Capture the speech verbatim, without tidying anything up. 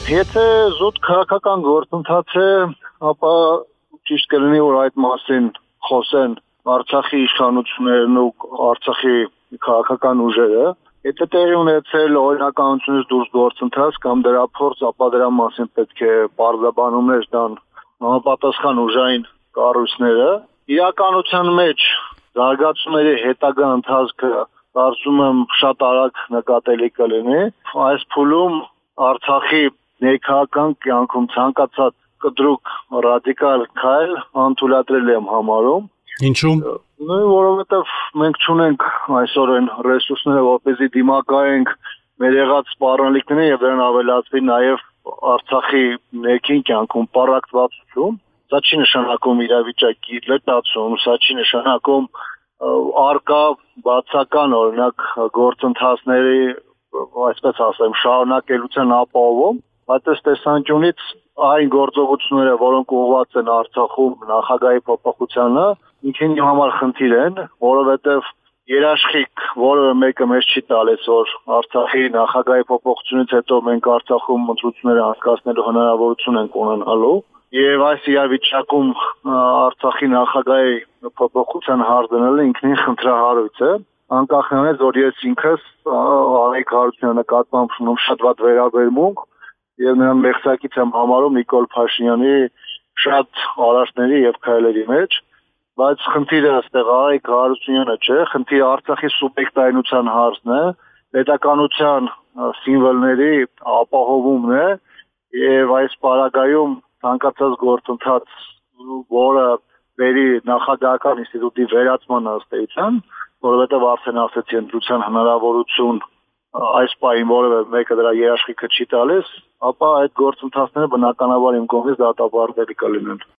Եթե զուտ քաղաքական գործընթաց է, ապա ճիշտ կլինի, որ այդ մասին խոսեն Արցախի իշխանություններն ու Արցախի քաղաքական ուժերը։ Եթե տեղի ունեցել օրինականությունից դուրս գործընթաց կամ դրա փորձ, ապա դրա մասին պետք է պարզաբանումներ տան համապատասխան ուժային կառույցները։ Իրականության մեջ զարգացումների հետագա ընթացքը կարծում եմ շատ արագ նկատելի կլինի։ Այս փուլում Արցախի ներքաղաքական կյանքում ցանկացած կտրուկ ռադիկալ քայլ անթույլատրելի եմ համարում։ Ինչու՞։ Նույն որովհետև մենք չունենք այսօր այն ռեսուրսները, որպեսզի դիմակայենք մեր եղած սպառնալիքներին եւ դրան ավելացվի նաեւ Արցախի ներքին կյանքում պառակտվածություն։ Սա չի նշանակում իրավիճակի լճացում, սա չի նշանակում արկա բացական օրինակ գործընթացների, այսպես ասեմ, շարունակելության ապահովում, բայց այս տեսանկյունից այն գործողությունները, որոնք ուղղված են Արցախում նախագահի փոփոխությանը, ինքնին համար խնդիր են, որովհետև երաշխիք որևէ մեկը մեզ չի տալիս, որ Արցախի նախագահի փոփոխությունից հետո մենք Արցախում ընտրություններ անցկացնելու հնարավորություն ենք ունենալու։ Եվ այս իրավիճակում Արցախի նախագահի փոփոխության հարցնելը ինքնին խնդրահարույց է, անկախ նրանից, որ ես ինքս Արայիկ Հարությունյանի նկատմամբ ունեմ շատ վատ վերաբերմունք եւ նրան մեղսակից եմ համարում Նիկոլ Փաշինյանի շատ արարքների եւ քայլերի մեջ, բայց խնդիրը այստեղ Արայիկ Հարությունյանը չէ, խնդիրը Արցախի սուբյեկտայնության հարցն է, պետականության սիմվոլների ապահովումն է եւ այս պարագայում ցանկացած գործընթաց, որը վերի նախագահական ինստիտուտի վերացման ըստ էության, որովհետև արդեն ասեցի ընտրության հնարավորություն այս պահին որևէ մեկը դրա երաշխիքը չի տալիս, ապա այդ գործընթացները բնականաբար իմ կողմից դատապարտելի կլինեն։